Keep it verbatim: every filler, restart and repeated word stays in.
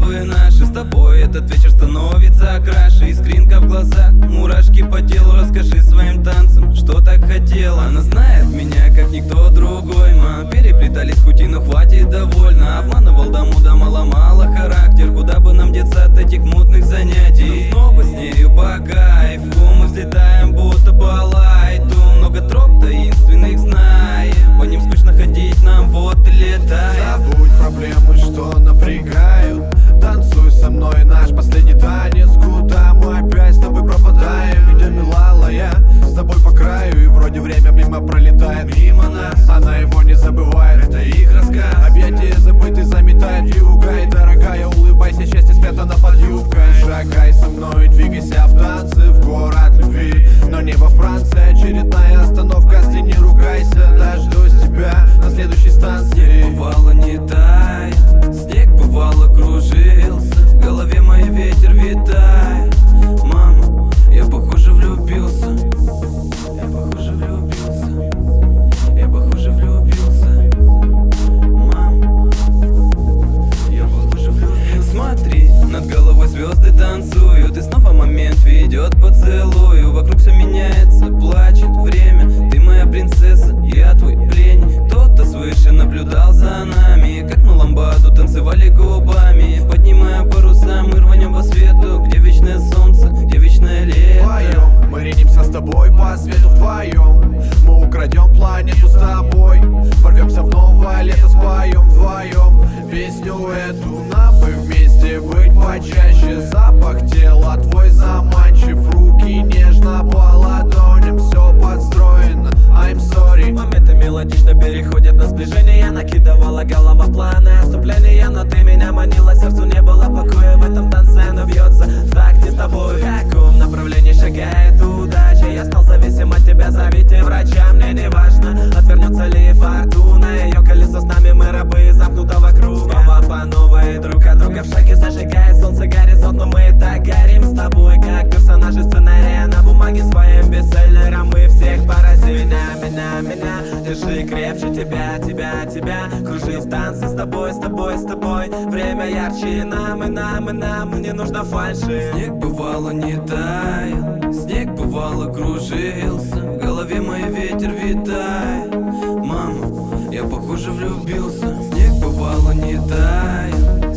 головы наши. С тобой этот вечер становится краше. Искринка в глазах, мурашки по телу. Расскажи своим танцам, что так хотела. Она знает меня, как никто другой. Мы переплетались пути, но хватит довольно. Обманывал до мудома, ломала характер. Куда бы нам деться от этих мутных занятий? Но снова с нею по кайфу мы взлетаем, будто по лайту. Много троп таинственных знаем, по ним скучно ходить нам, вот и летай. Забудь проблемы, что напрягают. Танцуй со мной наш последний танец. Куда мы опять с тобой пропадаем? Идем, милая, с тобой по краю. И вроде время мимо пролетает мимо нас. Она его не забывает, это их рассказ. Объятия забыты заметает юга. И дорогая, улыбайся, счастье спрятано под юбкой. Шагай со мной, двигайся в танце в город любви, но не во Франции. Очередная остановка, с не ругайся. Дождусь тебя на следующей станции. Снег бывало не тает, снег бывало кружился. В голове мой ветер витает. Мама, я похоже влюбился. Я похоже влюбился. Я похоже влюбился. Мама, я похоже влюбился. Смотри, над головой звезды танцуют, и снова момент ведет поцелую. Вокруг все меняется, плачет время. Ты моя принцесса, я твой пленник. Кто-то свыше наблюдал за нами, как мы ламбаду танцевали губами. Поднимая паруса, мы рванем по свету, где вечное солнце, где вечное лето. Вдвоем мы ринемся с тобой по свету вдвоем. Мы украдем планету с тобой, ворвемся в новое лето, споем вдвоем песню эту. Нам бы вместе быть почаще. Запах тела твой заманчив, руки нежно по ладоням, все подстроено, I'm sorry. Моменты мелодично переходят на сближение. Накидывала голова планы отступления, но ты меня манила, сердцу не было покоя. В этом танце оно бьется в такте с тобой. В каком направлении шагает удача? Я стал зависим от тебя, зовите врача. Мне не важно, отвернется ли фортуна. Ее колесо с нами, мы рабы замкнутого круга. Снова по новой, друг от друга в шаге зажигает солнце горизонт. Но мы и так горим с тобой, как персонажи сценария на бумаге своим бестселлером. Мы всех поразим. Меня, меня, меня, держи крепче тебя, тебя, тебя. Кружи в танце с тобой, с тобой, с тобой. Время ярче и нам, и нам, и нам не нужно фальши. Снег бывало не таял, снег бывало кружился. В голове мой ветер витает. Мама, я похоже влюбился. Снег бывало не таял,